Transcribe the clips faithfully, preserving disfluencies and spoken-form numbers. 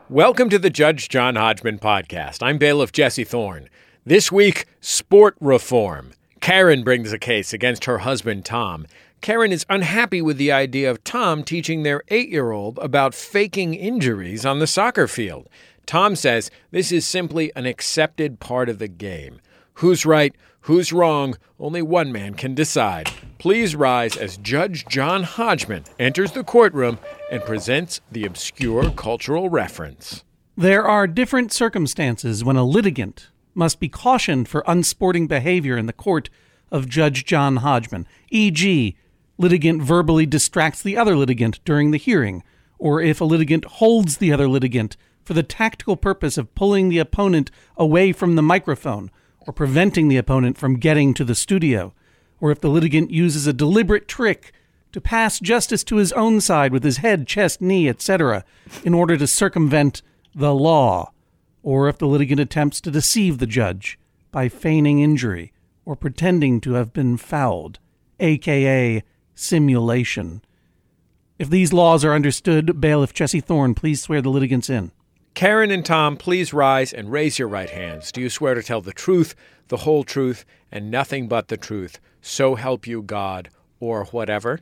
Welcome to the Judge John Hodgman podcast. I'm bailiff Jesse Thorne. This week, sport reform. Karen brings a case against her husband, Tom. Karen is unhappy with the idea of Tom teaching their eight-year-old about faking injuries on the soccer field. Tom says this is simply an accepted part of the game. Who's right? Who's wrong? Only one man can decide. Please rise as Judge John Hodgman enters the courtroom and presents the obscure cultural reference. There are different circumstances when a litigant must be cautioned for unsporting behavior in the court of Judge John Hodgman. for example, litigant verbally distracts the other litigant during the hearing, or if a litigant holds the other litigant for the tactical purpose of pulling the opponent away from the microphone, or preventing the opponent from getting to the studio, or if the litigant uses a deliberate trick to pass justice to his own side with his head, chest, knee, et cetera, in order to circumvent the law, or if the litigant attempts to deceive the judge by feigning injury or pretending to have been fouled, aka simulation. If these laws are understood, bailiff Jesse Thorne, please swear the litigants in. Karen and Tom, please rise and raise your right hands. Do you swear to tell the truth, the whole truth, and nothing but the truth, so help you God, or whatever?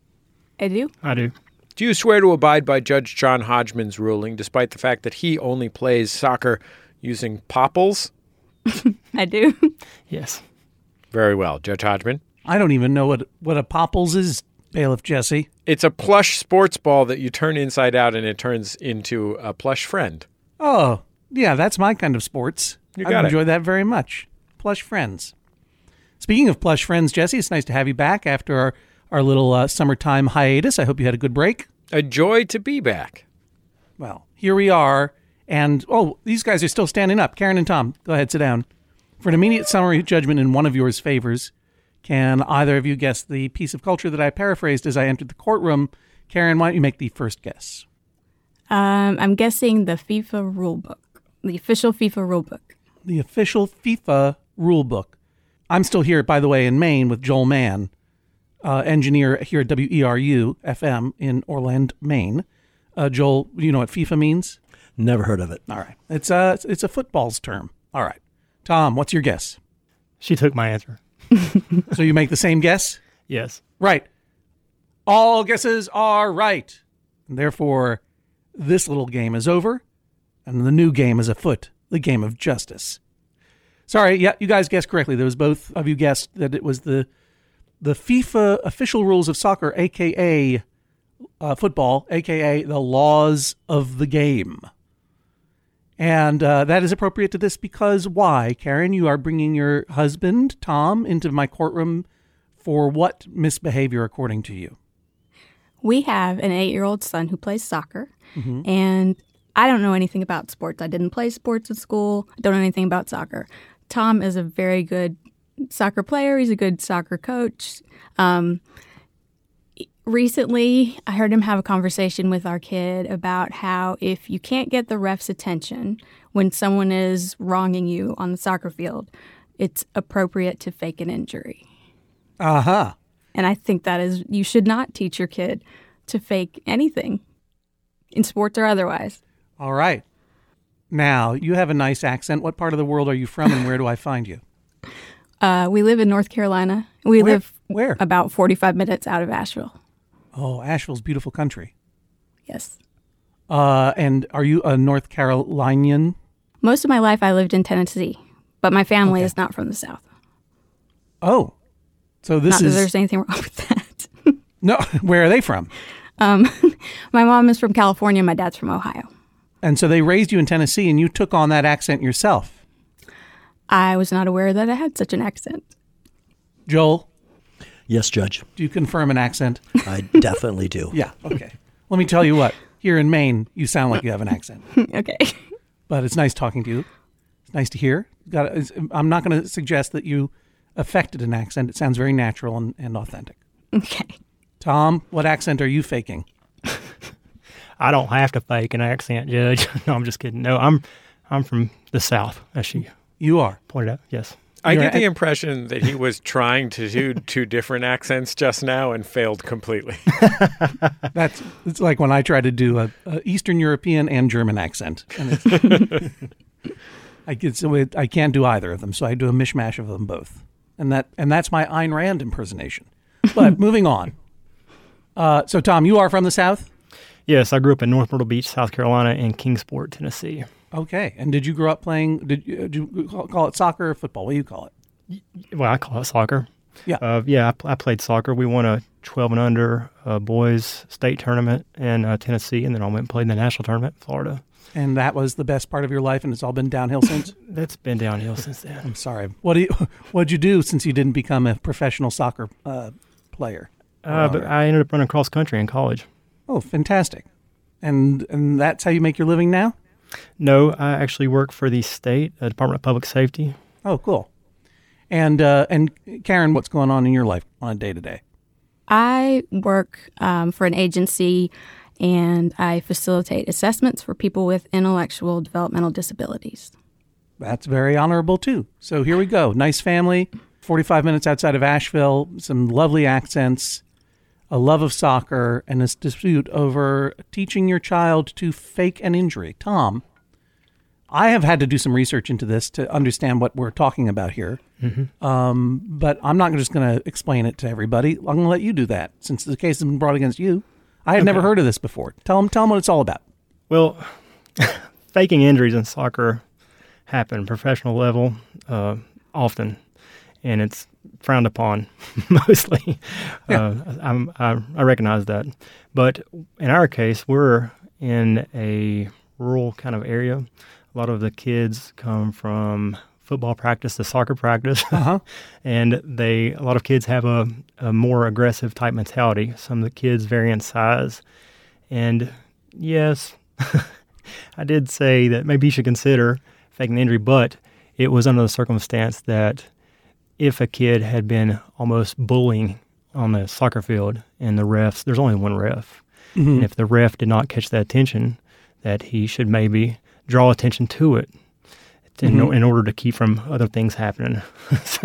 I do. I do. Do you swear to abide by Judge John Hodgman's ruling, despite the fact that he only plays soccer using popples? I do. Yes. Very well. Judge Hodgman? I don't even know what, what a popples is, bailiff Jesse. It's a plush sports ball that you turn inside out and it turns into a plush friend. Oh, yeah, that's my kind of sports. You I got it. enjoy that very much. Plush friends. Speaking of plush friends, Jesse, it's nice to have you back after our, our little uh, summertime hiatus. I hope you had a good break. A joy to be back. Well, here we are. And, oh, these guys are still standing up. Karen and Tom, go ahead, sit down. For an immediate summary judgment in one of yours favors, can either of you guess the piece of culture that I paraphrased as I entered the courtroom? Karen, why don't you make the first guess? Um, I'm guessing the FIFA rulebook, the official FIFA rulebook. The official FIFA rulebook. I'm still here, by the way, in Maine with Joel Mann, uh, engineer here at W E R U F M in Orland, Maine. Uh, Joel, you know what FIFA means? Never heard of it. All right. It's a, it's a football's term. All right. Tom, what's your guess? She took my answer. So you make the same guess? Yes. Right. All guesses are right. And therefore, this little game is over, and the new game is afoot, the game of justice. Sorry, yeah, you guys guessed correctly. There was both of you guessed that it was the the FIFA official rules of soccer, a k a. Uh, football, a k a the laws of the game. And uh, that is appropriate to this because why? Karen, you are bringing your husband, Tom, into my courtroom for what misbehavior, according to you? We have an eight-year-old son who plays soccer, Mm-hmm. and I don't know anything about sports. I didn't play sports at school. I don't know anything about soccer. Tom is a very good soccer player. He's a good soccer coach. Um, recently, I heard him have a conversation with our kid about how if you can't get the ref's attention when someone is wronging you on the soccer field, it's appropriate to fake an injury. Uh-huh. And I think that is, you should not teach your kid to fake anything, in sports or otherwise. All right. Now, you have a nice accent. What part of the world are you from, and where do I find you? Uh, we live in North Carolina. We Where? live Where? about forty-five minutes out of Asheville. Oh, Asheville's beautiful country. Yes. Uh, and are you a North Carolinian? Most of my life I lived in Tennessee, but my family Okay. is not from the South. Oh. So this not is... that there's anything wrong with that. No, where are they from? Um, my mom is from California. My dad's from Ohio. And so they raised you in Tennessee, and you took on that accent yourself. I was not aware that I had such an accent. Joel, Yes, Judge. do you confirm an accent? I definitely do. Yeah, okay. Let me tell you what. Here in Maine, you sound like you have an accent. Okay. But it's nice talking to you. It's nice to hear. Got. I'm not going to suggest that you affected an accent. It sounds very natural and, and authentic. Okay. Tom, what accent are you faking? I don't have to fake an accent, Judge. No, I'm just kidding. No, I'm I'm from the South, as she You are. pointed out. Yes. I You're get the a- impression that he was trying to do two different accents just now and failed completely. That's it's like when I try to do a, a Eastern European and German accent. And it's, I get so it, I can't do either of them, so I do a mishmash of them both, and that and that's my Ayn Rand impersonation. But moving on. Uh, so Tom, you are from the South? Yes, I grew up in North Myrtle Beach, South Carolina, and Kingsport, Tennessee. Okay. And did you grow up playing? Did you, did you call call it soccer or football? What do you call it? Well, I call it soccer. Yeah. Uh, yeah, I, pl- I played soccer. We won a twelve and under uh, boys state tournament in uh, Tennessee, and then I went and played in the national tournament in Florida. And that was the best part of your life, and it's all been downhill since? That's been downhill since then. I'm sorry. What do you? What'd you do since you didn't become a professional soccer uh, player? Uh, but I ended up running cross country in college. Oh, fantastic! And and that's how you make your living now? No, I actually work for the state uh, Department of Public Safety. Oh, cool. And uh, and Karen, what's going on in your life on a day to day? I work um, for an agency, and I facilitate assessments for people with intellectual developmental disabilities. That's very honorable too. So here we go. Nice family, forty-five minutes outside of Asheville, some lovely accents, a love of soccer, and this dispute over teaching your child to fake an injury. Tom, I have had to do some research into this to understand what we're talking about here. Mm-hmm. Um, but I'm not just going to explain it to everybody. I'm going to let you do that since the case has been brought against you. I had Okay. never heard of this before. Tell them, tell them what it's all about. Well, faking injuries in soccer happen professional level uh, often, and it's frowned upon mostly. Yeah. Uh, I'm, I, I recognize that. But in our case, we're in a rural kind of area. A lot of the kids come from football practice to soccer practice, Uh-huh. and they a lot of kids have a, a more aggressive type mentality. Some of the kids vary in size, and yes, I did say that maybe you should consider faking the injury, but it was under the circumstance that if a kid had been almost bullying on the soccer field and the refs, there's only one ref, Mm-hmm. and if the ref did not catch that attention, that he should maybe draw attention to it in, Mhm. in order to keep from other things happening. So,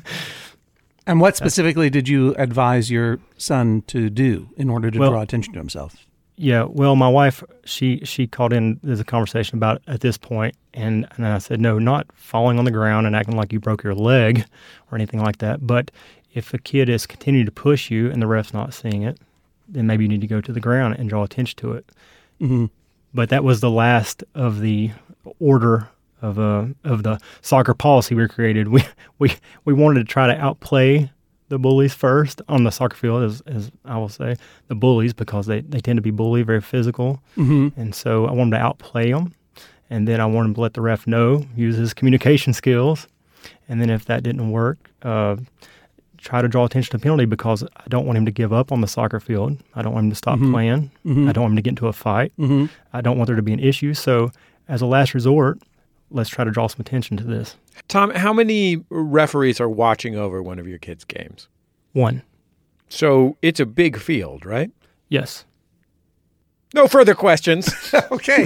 And what specifically did you advise your son to do in order to Well- draw attention to himself? yeah, well, my wife, she she called in, there's a conversation about it at this point, and, and I said, no, not falling on the ground and acting like you broke your leg or anything like that, but if a kid is continuing to push you and the ref's not seeing it, then maybe you need to go to the ground and draw attention to it. Mm-hmm. But that was the last of the order of uh, of the soccer policy we created. We we we wanted to try to outplay the bullies first on the soccer field, as, as I will say, the bullies, because they, they tend to be bully, very physical. Mm-hmm. And so I wanted to outplay them. And then I wanted to let the ref know, use his communication skills. And then if that didn't work, uh, try to draw attention to the penalty, because I don't want him to give up on the soccer field. I don't want him to stop Mhm. playing. Mhm. I don't want him to get into a fight. Mm-hmm. I don't want there to be an issue. So as a last resort, let's try to draw some attention to this. Tom, how many referees are watching over one of your kids' games? One. So it's a big field, right? Yes. No further questions. Okay.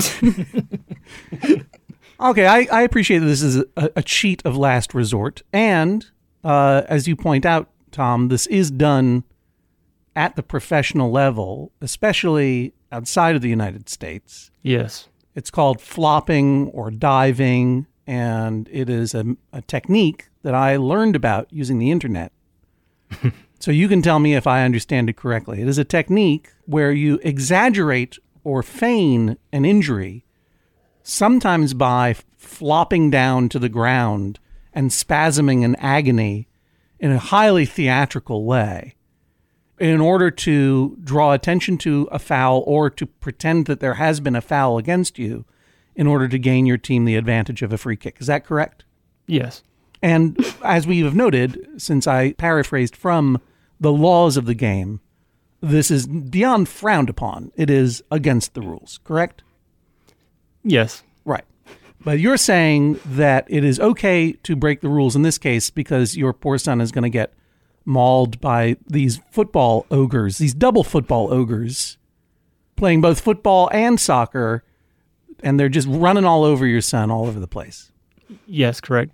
Okay, I, I appreciate that this is a, a cheat of last resort. And uh, as you point out, Tom, this is done at the professional level, especially outside of the United States. Yes. It's called flopping or diving, and it is a, a technique that I learned about using the internet. So you can tell me if I understand it correctly. It is a technique where you exaggerate or feign an injury, sometimes by flopping down to the ground and spasming in agony in a highly theatrical way, in order to draw attention to a foul or to pretend that there has been a foul against you in order to gain your team the advantage of a free kick. Is that correct? Yes. And as we have noted, since I paraphrased from the laws of the game, this is beyond frowned upon. It is against the rules, correct? Yes. Right. But you're saying that it is okay to break the rules in this case because your poor son is going to get mauled by these football ogres, these double football ogres, playing both football and soccer, and they're just running all over your son all over the place. Yes, correct. But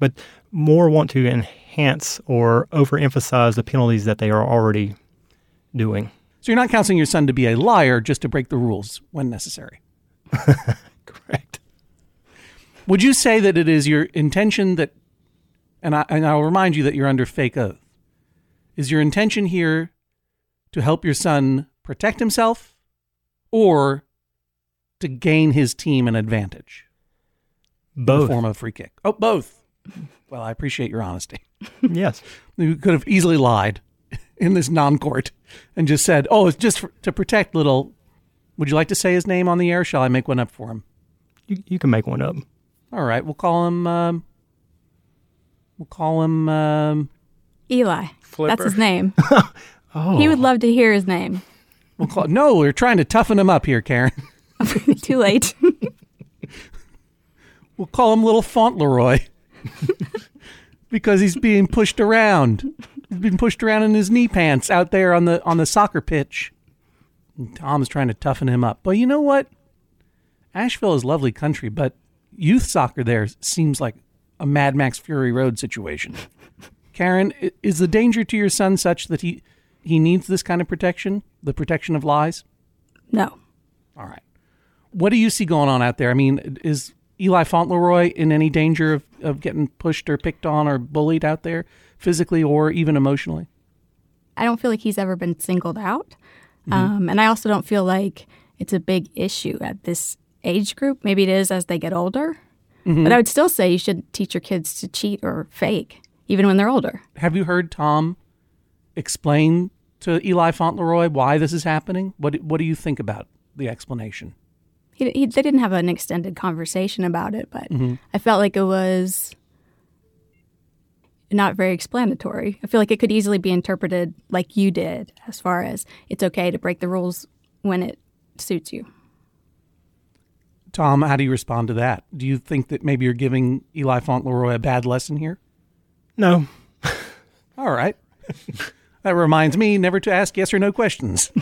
more want to enhance or overemphasize the penalties that they are already doing. So you're not counseling your son to be a liar, just to break the rules when necessary. Correct. Would you say that it is your intention that, and, I, and I'll remind you that you're under fake oath, is your intention here to help your son protect himself or to gain his team an advantage? Both. In the form of a free kick. Oh, both. Well, I appreciate your honesty. Yes. You could have easily lied in this non-court and just said, oh, it's just for, to protect little. Would you like to say his name on the air? Shall I make one up for him? You, you can make one up. All right. We'll call him, um, we'll call him, um, Eli. Flipper. That's his name. Oh. He would love to hear his name. we'll call, no, we're trying to toughen him up here, Karen. Too late. We'll call him Little Fauntleroy because he's being pushed around. He's been pushed around in his knee pants out there on the on the soccer pitch. And Tom's trying to toughen him up. But you know what? Asheville is lovely country, but youth soccer there seems like a Mad Max Fury Road situation. Karen, i- is the danger to your son such that he, he needs this kind of protection, the protection of lies? No. All right. What do you see going on out there? I mean, is Eli Fauntleroy in any danger of, of getting pushed or picked on or bullied out there, physically or even emotionally? I don't feel like he's ever been singled out. Mm-hmm. Um, and I also don't feel like it's a big issue at this age group. Maybe it is as they get older. Mm-hmm. But I would still say you should teach your kids to cheat or fake, even when they're older. Have you heard Tom explain to Eli Fauntleroy why this is happening? What What do you think about the explanation? He, he, they didn't have an extended conversation about it, but Mm-hmm. I felt like it was not very explanatory. I feel like it could easily be interpreted like you did, as far as it's okay to break the rules when it suits you. Tom, how do you respond to that? Do you think that maybe you're giving Eli Fauntleroy a bad lesson here? No. All right. That reminds me never to ask yes or no questions.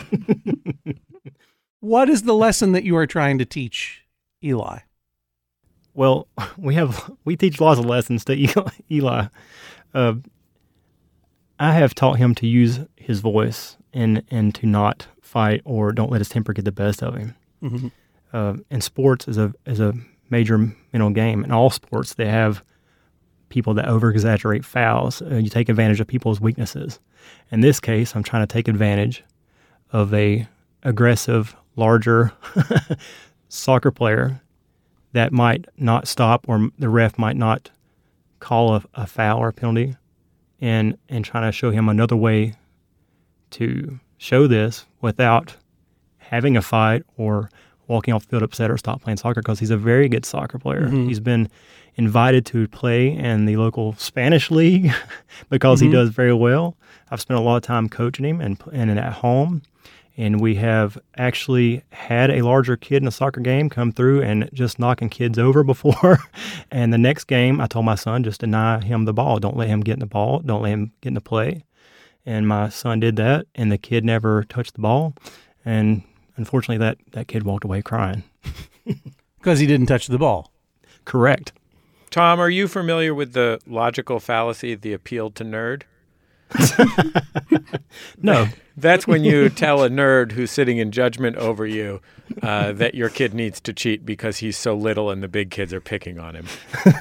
What is the lesson that you are trying to teach Eli? Well, we have we teach lots of lessons to Eli. Eli. Uh, I have taught him to use his voice and and to not fight or don't let his temper get the best of him. Mm-hmm. Uh, and sports is a is a major mental game. In all sports, they have people that over exaggerate fouls. Uh, you take advantage of people's weaknesses. In this case, I'm trying to take advantage of a aggressive, larger soccer player that might not stop, or the ref might not call a, a foul or a penalty, and and trying to show him another way to show this without having a fight or walking off the field upset or stop playing soccer, because he's a very good soccer player. Mm-hmm. He's been invited to play in the local Spanish league because mm-hmm. he does very well. I've spent a lot of time coaching him and and at home. And we have actually had a larger kid in a soccer game come through and just knocking kids over before. And the next game, I told my son, just deny him the ball. Don't let him get in the ball. Don't let him get in the play. And my son did that, and the kid never touched the ball. And unfortunately, that, that kid walked away crying. Because he didn't touch the ball. Correct. Tom, are you familiar with the logical fallacy, the appeal to nerd? No. That's when you tell a nerd who's sitting in judgment over you uh, that your kid needs to cheat because he's so little and the big kids are picking on him.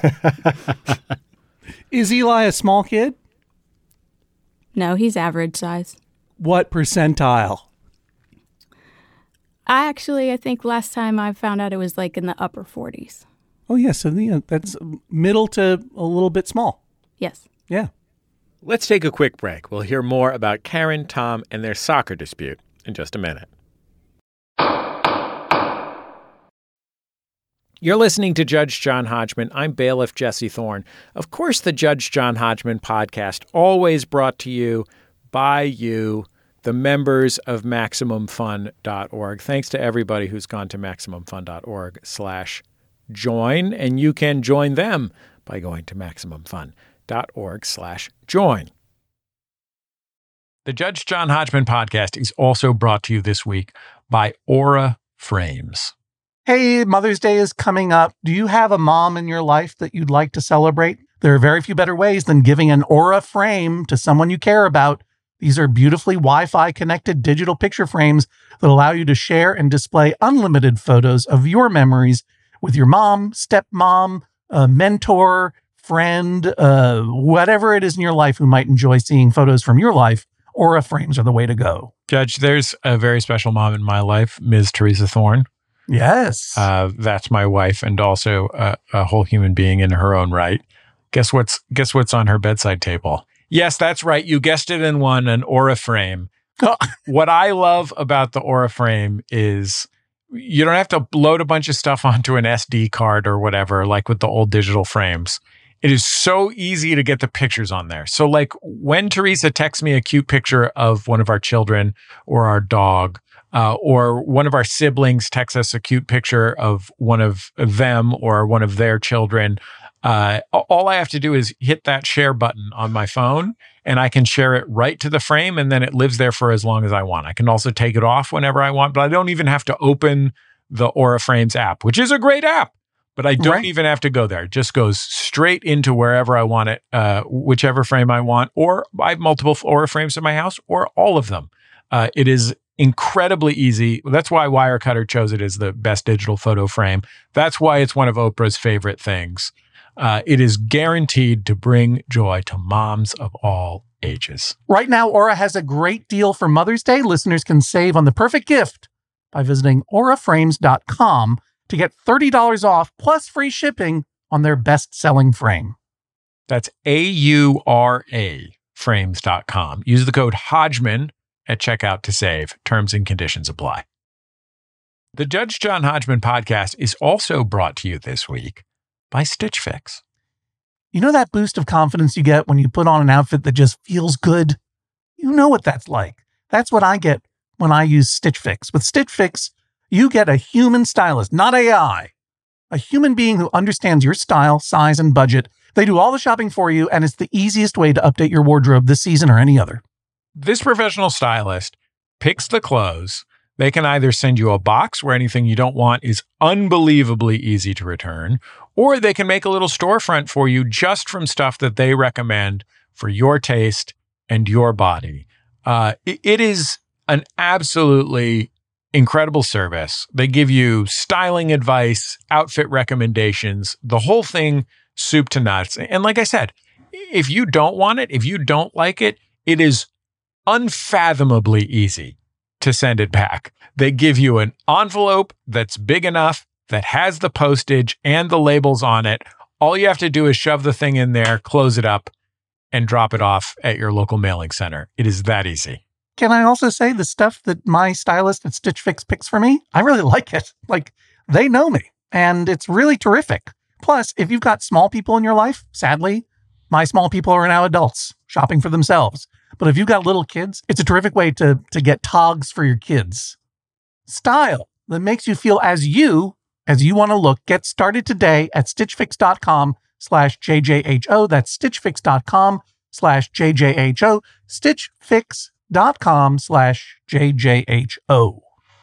Is Eli a small kid? No, he's average size. What percentile? I actually, I think last time I found out it was like in the upper forties. Oh, yeah. So the, that's middle to a little bit small. Yes. Yeah. Let's take a quick break. We'll hear more about Karen, Tom, and their soccer dispute in just a minute. You're listening to Judge John Hodgman. I'm bailiff Jesse Thorne. Of course, the Judge John Hodgman podcast, always brought to you by you, the members of Maximum Fun dot org. Thanks to everybody who's gone to Maximum Fun dot org slash join, and you can join them by going to Maximum Fun dot org slash join. The Judge John Hodgman podcast is also brought to you this week by Aura Frames. Hey, Mother's Day is coming up. Do you have a mom in your life that you'd like to celebrate? There are very few better ways than giving an Aura frame to someone you care about. These are beautifully Wi-Fi connected digital picture frames that allow you to share and display unlimited photos of your memories with your mom, stepmom, a mentor, friend, uh, whatever it is in your life who might enjoy seeing photos from your life. Aura frames are the way to go. Judge, there's a very special mom in my life, Miz Teresa Thorne. Yes. Uh, that's my wife and also a, a whole human being in her own right. Guess what's guess what's on her bedside table? Yes, that's right. You guessed it in one, an Aura frame. What I love about the Aura frame is you don't have to load a bunch of stuff onto an S D card or whatever, like with the old digital frames. It is so easy to get the pictures on there. So like when Teresa texts me a cute picture of one of our children or our dog, uh, or one of our siblings texts us a cute picture of one of them or one of their children, uh, all I have to do is hit that share button on my phone and I can share it right to the frame and then it lives there for as long as I want. I can also take it off whenever I want, but I don't even have to open the Aura Frames app, which is a great app. But I don't right. even have to go there. It just goes straight into wherever I want it, uh, whichever frame I want, or I have multiple Aura frames in my house, or all of them. Uh, it is incredibly easy. That's why Wirecutter chose it as the best digital photo frame. That's why it's one of Oprah's favorite things. Uh, it is guaranteed to bring joy to moms of all ages. Right now, Aura has a great deal for Mother's Day. Listeners can save on the perfect gift by visiting aura frames dot com to get thirty dollars off plus free shipping on their best-selling frame. That's A U R A frames dot com. Use the code Hodgman at checkout to save. Terms and conditions apply. The Judge John Hodgman podcast is also brought to you this week by Stitch Fix. You know that boost of confidence you get when you put on an outfit that just feels good? You know what that's like. That's what I get when I use Stitch Fix. With Stitch Fix, you get a human stylist, not A I. A human being who understands your style, size, and budget. They do all the shopping for you, and it's the easiest way to update your wardrobe this season or any other. This professional stylist picks the clothes. They can either send you a box where anything you don't want is unbelievably easy to return, or they can make a little storefront for you just from stuff that they recommend for your taste and your body. Uh, it, it is an absolutely incredible service. They give you styling advice, outfit recommendations, the whole thing, soup to nuts. And like I said, if you don't want it, if you don't like it, it is unfathomably easy to send it back. They give you an envelope that's big enough, that has the postage and the labels on it. All you have to do is shove the thing in there, close it up, and drop it off at your local mailing center. It is that easy. Can I also say the stuff that my stylist at Stitch Fix picks for me? I really like it. Like, they know me, and it's really terrific. Plus, if you've got small people in your life, sadly, my small people are now adults shopping for themselves. But if you've got little kids, it's a terrific way to, to get togs for your kids. Style that makes you feel as you, as you want to look. Get started today at stitchfix.com slash JJHO. That's stitchfix.com slash JJHO. Stitchfix. dot com slash J J H O.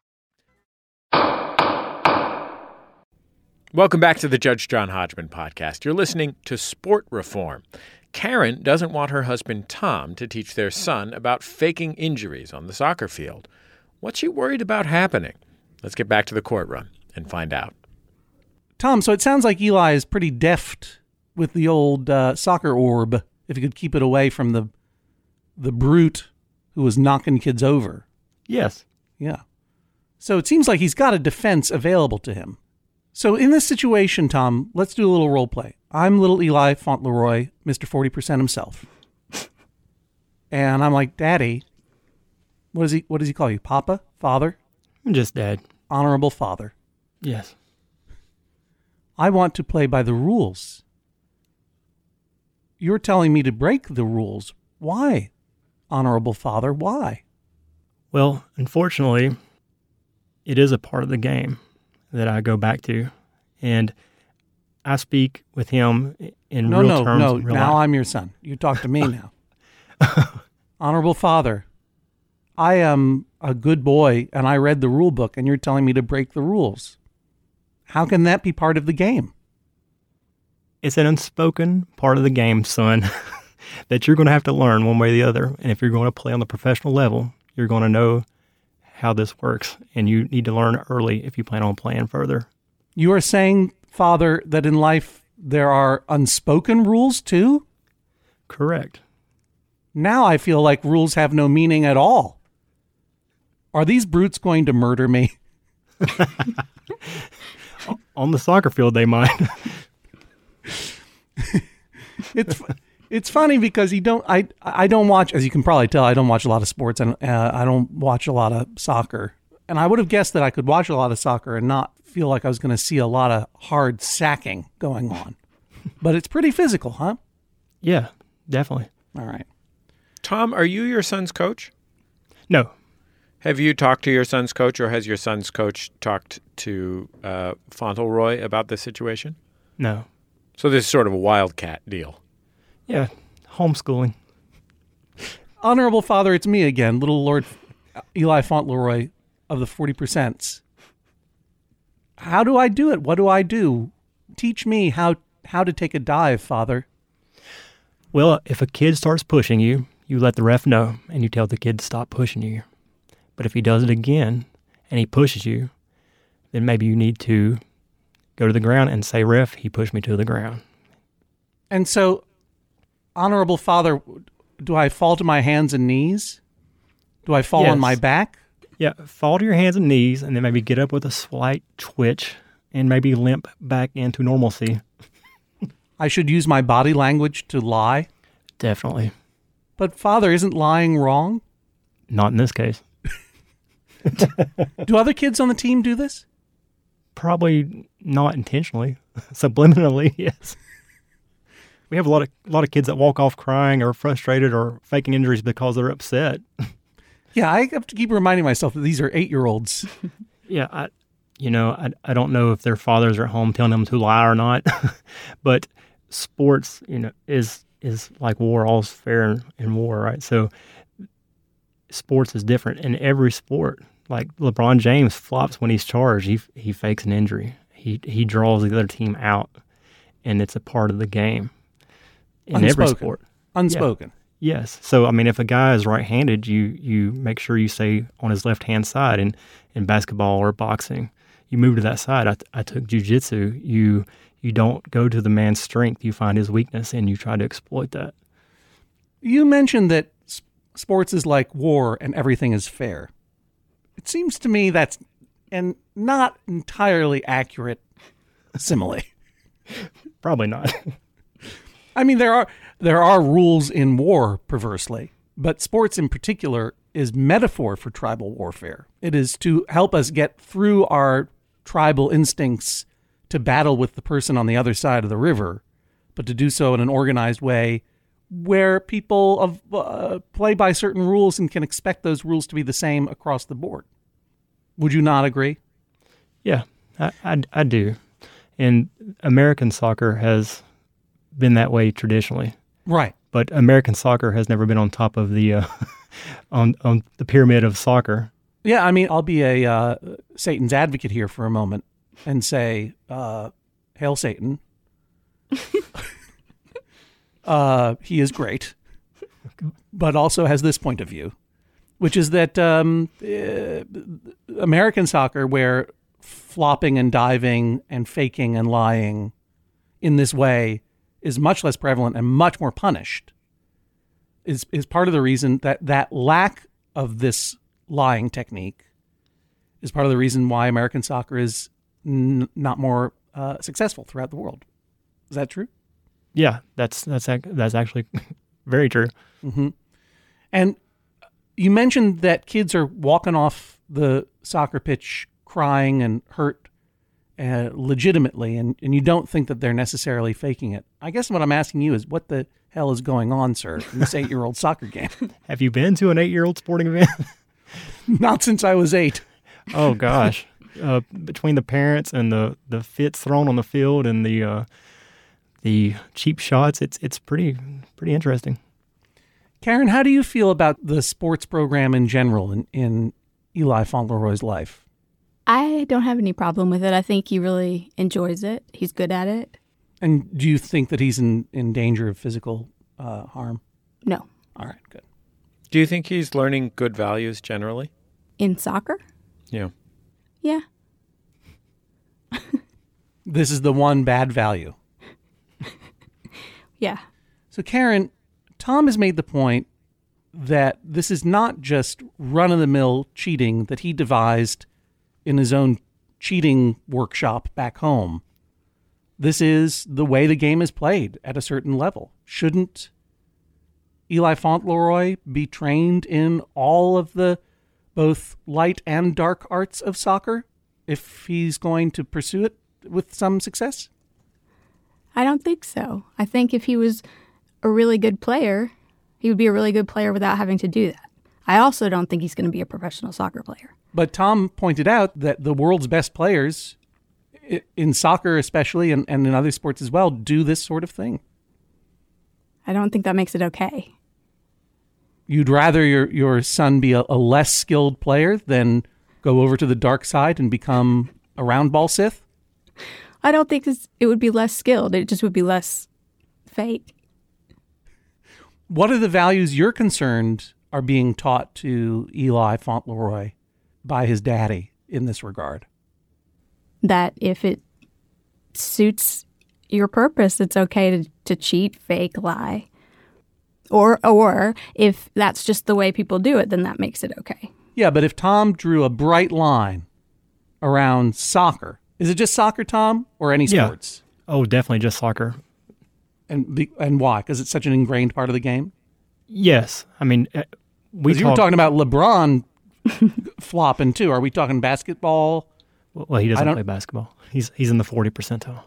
Welcome back to the Judge John Hodgman podcast. You're listening to Sport Reform. Karen doesn't want her husband Tom to teach their son about faking injuries on the soccer field. What's she worried about happening? Let's get back to the courtroom and find out. Tom, so it sounds like Eli is pretty deft with the old uh, soccer orb, if you could keep it away from the the brute who was knocking kids over. Yes. Yeah. So it seems like he's got a defense available to him. So in this situation, Tom, let's do a little role play. I'm little Eli Fauntleroy, Mister forty percent himself. And I'm like, Daddy, what does he, what does he call you? Papa? Father? I'm just Dad. Honorable father. Yes. I want to play by the rules. You're telling me to break the rules. Why? Honorable father, why? Well, unfortunately, it is a part of the game that I go back to, and I speak with him in no, real no, terms. No, no, no, now life. I'm your son. You talk to me now. Honorable father, I am a good boy, and I read the rule book, and you're telling me to break the rules. How can that be part of the game? it's an unspoken part of the game, son, that you're going to have to learn one way or the other. And if you're going to play on the professional level, you're going to know how this works. And you need to learn early if you plan on playing further. You are saying, Father, that in life there are unspoken rules too? Correct. Now I feel like rules have no meaning at all. Are these brutes going to murder me? On the soccer field, they might. it's it's funny because you don't. I I don't watch, as you can probably tell, I don't watch a lot of sports, and uh, I don't watch a lot of soccer. And I would have guessed that I could watch a lot of soccer and not feel like I was going to see a lot of hard sacking going on. But it's pretty physical, huh? Yeah, definitely. All right. Tom, are you your son's coach? No. Have you talked to your son's coach, or has your son's coach talked to uh, Fauntleroy about this situation? No. So this is sort of a wildcat deal. Yeah, homeschooling. Honorable Father, it's me again, little Lord Eli Fauntleroy of the forty percents. How do I do it? What do I do? Teach me how, how to take a dive, Father. Well, if a kid starts pushing you, you let the ref know, and you tell the kid to stop pushing you. But if he does it again, and he pushes you, then maybe you need to go to the ground and say, ref, he pushed me to the ground. And so, Honorable Father, do I fall to my hands and knees? Do I fall Yes. on my back? Yeah, fall to your hands and knees, and then maybe get up with a slight twitch, and maybe limp back into normalcy. I should use my body language to lie? Definitely. But Father, isn't lying wrong? Not in this case. Do other kids on the team do this? Probably not intentionally. Subliminally, yes. We have a lot of a lot of kids that walk off crying or frustrated or faking injuries because they're upset. Yeah, I have to keep reminding myself that these are eight-year-olds. Yeah, I, you know, I, I don't know if their fathers are at home telling them to lie or not, but sports, you know, is is like war. All's fair in, in war, right? So sports is different in every sport. Like LeBron James flops when he's charged. He he fakes an injury. He he draws the other team out, and it's a part of the game. In Unspoken. every sport, Unspoken. yeah. Yes. So I mean, if a guy is right-handed, you you make sure you stay on his left-hand side. In in basketball or boxing, you move to that side. I, I took jiu-jitsu. You you don't go to the man's strength. You find his weakness, and you try to exploit that. You mentioned that s- sports is like war and everything is fair. It seems to me that's an not entirely accurate simile. Probably not. I mean, there are there are rules in war, perversely, but sports in particular is metaphor for tribal warfare. It is to help us get through our tribal instincts to battle with the person on the other side of the river, but to do so in an organized way where people of, uh, play by certain rules and can expect those rules to be the same across the board. Would you not agree? Yeah, I, I, I do. And American soccer has been that way traditionally. Right. But American soccer has never been on top of the uh, on on the pyramid of soccer. Yeah, I mean, I'll be a uh, Satan's advocate here for a moment and say, uh, hail Satan. uh, he is great, but also has this point of view, which is that um, uh, American soccer, where flopping and diving and faking and lying in this way is much less prevalent and much more punished, is is part of the reason that that lack of this lying technique is part of the reason why American soccer is n- not more uh, successful throughout the world. Is that true? Yeah, that's that's ac- that's actually very true. Mm-hmm. And you mentioned that kids are walking off the soccer pitch crying and hurt uh, legitimately, and, and you don't think that they're necessarily faking it. I guess what I'm asking you is, what the hell is going on, sir, in this eight-year-old soccer game? Have you been to an eight-year-old sporting event? Not since I was eight. Oh gosh, uh, between the parents and the, the fits thrown on the field and the uh, the cheap shots, it's it's pretty pretty interesting. Karen, how do you feel about the sports program in general in, in Eli Fauntleroy's life? I don't have any problem with it. I think he really enjoys it. He's good at it. And do you think that he's in, in danger of physical uh, harm? No. All right, good. Do you think he's learning good values generally? In soccer? Yeah. Yeah. This is the one bad value. Yeah. So, Karen, Tom has made the point that this is not just run-of-the-mill cheating that he devised in his own cheating workshop back home. This is the way the game is played at a certain level. Shouldn't Eli Fauntleroy be trained in all of the both light and dark arts of soccer if he's going to pursue it with some success? I don't think so. I think if he was a really good player, he would be a really good player without having to do that. I also don't think he's going to be a professional soccer player. But Tom pointed out that the world's best players, in soccer especially, and, and in other sports as well, do this sort of thing. I don't think that makes it okay. You'd rather your, your son be a, a less skilled player than go over to the dark side and become a round ball Sith? I don't think it's, it would be less skilled. It just would be less fake. What are the values you're concerned are being taught to Eli Fauntleroy by his daddy in this regard? That if it suits your purpose, it's okay to, to cheat, fake, lie. Or or if that's just the way people do it, then that makes it okay. Yeah, but if Tom drew a bright line around soccer, is it just soccer, Tom, or any Yeah. sports? Oh, definitely just soccer. And be, and why? Because it's such an ingrained part of the game? Yes. I mean, uh, we Because you were talk- talking about LeBron flopping too. Are we talking basketball? Well, he I doesn't don't- play basketball. He's he's in the forty percentile.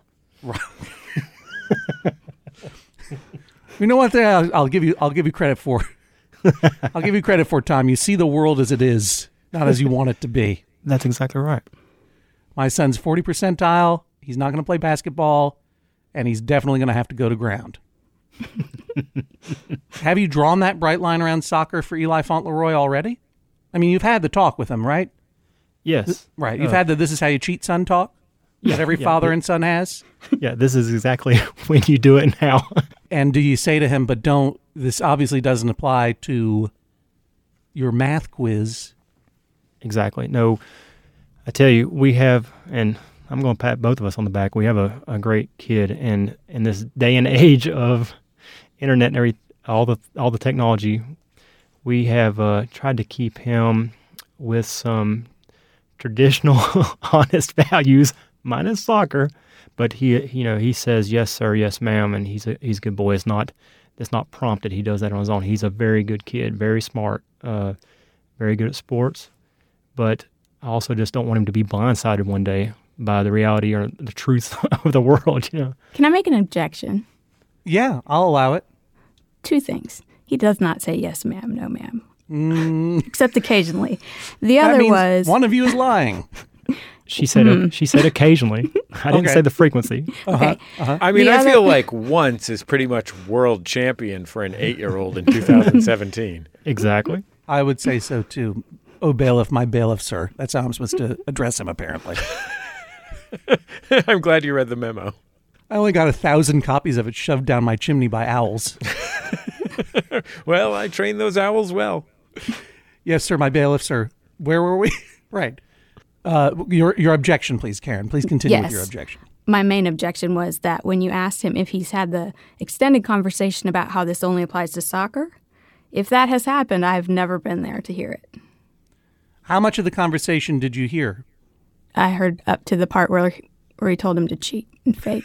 You know what? I'll, I'll give you. I'll give you credit for. I'll give you credit for, Tom. You see the world as it is, not as you want it to be. That's exactly right. My son's forty percentile. He's not going to play basketball, and he's definitely going to have to go to ground. Have you drawn that bright line around soccer for Eli Fauntleroy already? I mean, you've had the talk with him, right? Yes. Right. You've Uh, had the "this is how you cheat, son" talk that every yeah, father yeah. and son has. Yeah, this is exactly when you do it now. And do you say to him, but don't, this obviously doesn't apply to your math quiz? Exactly. No, I tell you, we have, and I'm going to pat both of us on the back. We have a, a great kid, and in this day and age of internet and every all the all the technology, we have uh, tried to keep him with some traditional, honest values, minus soccer. But he, you know, he says yes, sir, yes, ma'am, and he's a he's a good boy. It's not it's not prompted. He does that on his own. He's a very good kid, very smart, uh, very good at sports. But I also just don't want him to be blindsided one day by the reality or the truth of the world. You know. Can I make an objection? Yeah, I'll allow it. Two things. He does not say yes, ma'am, no, ma'am. Mm, Except occasionally. The that other means was one of you is lying. She said she said occasionally. I didn't Okay. say the frequency. okay. I mean, The I other- feel like once is pretty much world champion for an eight-year-old in two thousand seventeen. Exactly. I would say so too. Oh, bailiff, my bailiff, sir. That's how I'm supposed to address him, apparently. I'm glad you read the memo. I only got a thousand copies of it shoved down my chimney by owls. Well, I trained those owls well. Yes, sir, my bailiff, sir. Where were we? Right. Uh, your your objection, please, Karen. Please continue with Yes. your objection. My main objection was that when you asked him if he's had the extended conversation about how this only applies to soccer, if that has happened, I've never been there to hear it. How much of the conversation did you hear? I heard up to the part where where he told him to cheat and fake.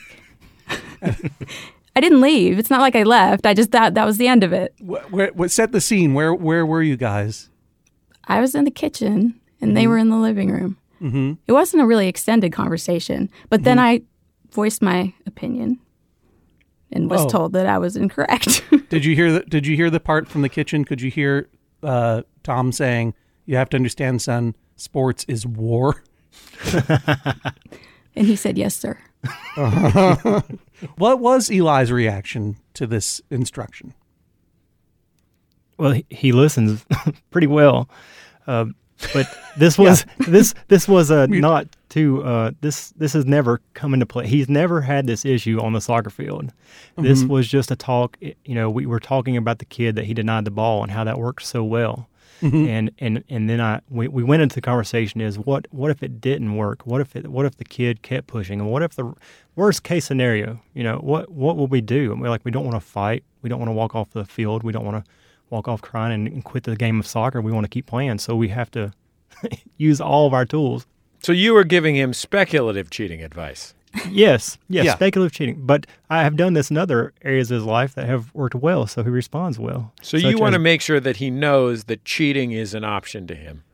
I didn't leave. It's not like I left. I just thought that was the end of it. What, where, what set the scene? Where where were you guys? I was in the kitchen and they were in the living room. Mm-hmm. It wasn't a really extended conversation, but then I voiced my opinion and was Oh. told that I was incorrect. Did you hear the Did you hear the part from the kitchen? Could you hear uh, Tom saying, "You have to understand, son, sports is war"? And he said, yes, sir. What was Eli's reaction to this instruction? Well, he, he listens pretty well, uh, but this was this this was uh, not too, uh, this this has never come into play. He's never had this issue on the soccer field. Mm-hmm. This was just a talk. You know, we were talking about the kid that he denied the ball and how that worked so well. Mm-hmm. And and and then I we, we went into the conversation is what what if it didn't work? What if it what if the kid kept pushing? And what if the worst case scenario? You know, what what will we do? And we're like, we don't want to fight. We don't want to walk off the field. We don't want to walk off crying and, and quit the game of soccer. We want to keep playing. So we have to use all of our tools. So you were giving him speculative cheating advice. Yes, yes, Yeah. speculative cheating. But I have done this in other areas of his life that have worked well, so he responds well. So Such you want to as- make sure that he knows that cheating is an option to him.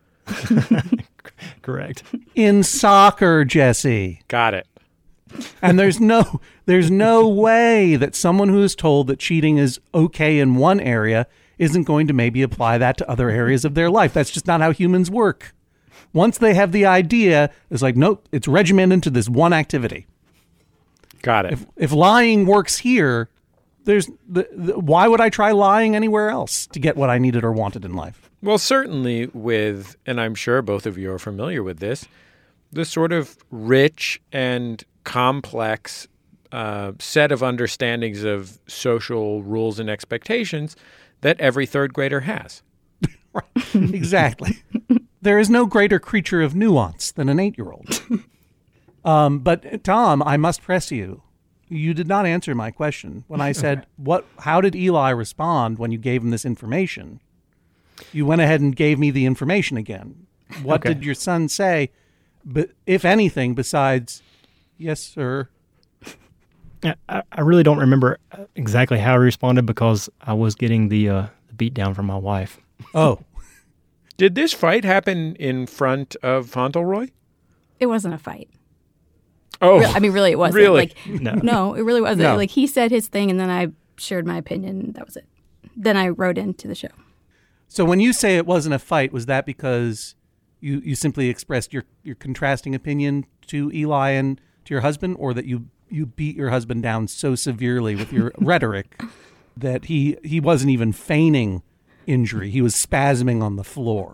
Correct. In soccer, Jesse. Got it. And there's no there's no way that someone who is told that cheating is okay in one area isn't going to maybe apply that to other areas of their life. That's just not how humans work. Once they have the idea, it's like, nope, it's regimented into this one activity. Got it. If if lying works here, there's the, the, why would I try lying anywhere else to get what I needed or wanted in life? Well, certainly with, and I'm sure both of you are familiar with this, the sort of rich and complex uh, set of understandings of social rules and expectations that every third grader has. Exactly. There is no greater creature of nuance than an eight-year-old. Um, but Tom, I must press you. You did not answer my question when I said, "What? How did Eli respond when you gave him this information?" You went ahead and gave me the information again. What Okay. did your son say, but if anything, besides, "Yes, sir"? Yeah, I, I really don't remember exactly how I responded because I was getting the, uh, the beat down from my wife. Oh, Did this fight happen in front of Fauntleroy? It wasn't a fight. Oh, Re- I mean, really, it wasn't. Really? Like, No. no, it really wasn't. No. Like, he said his thing, and then I shared my opinion, and that was it. Then I wrote into the show. so when you say it wasn't a fight, was that because you, you simply expressed your, your contrasting opinion to Eli and to your husband, or that you, you beat your husband down so severely with your rhetoric that he, he wasn't even feigning injury? He was spasming on the floor.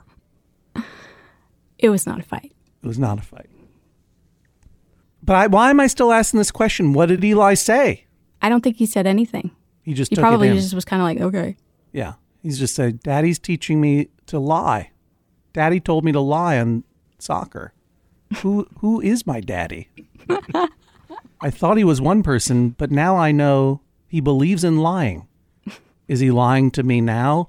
It was not a fight. It was not a fight. But I, why am I still asking this question? What did Eli say? I don't think he said anything. He just He took probably it in. just was kind of like, okay. Yeah. He's just said, Daddy's teaching me to lie. Daddy told me to lie on soccer. Who who is my daddy? I thought he was one person, but now I know he believes in lying. Is he lying to me now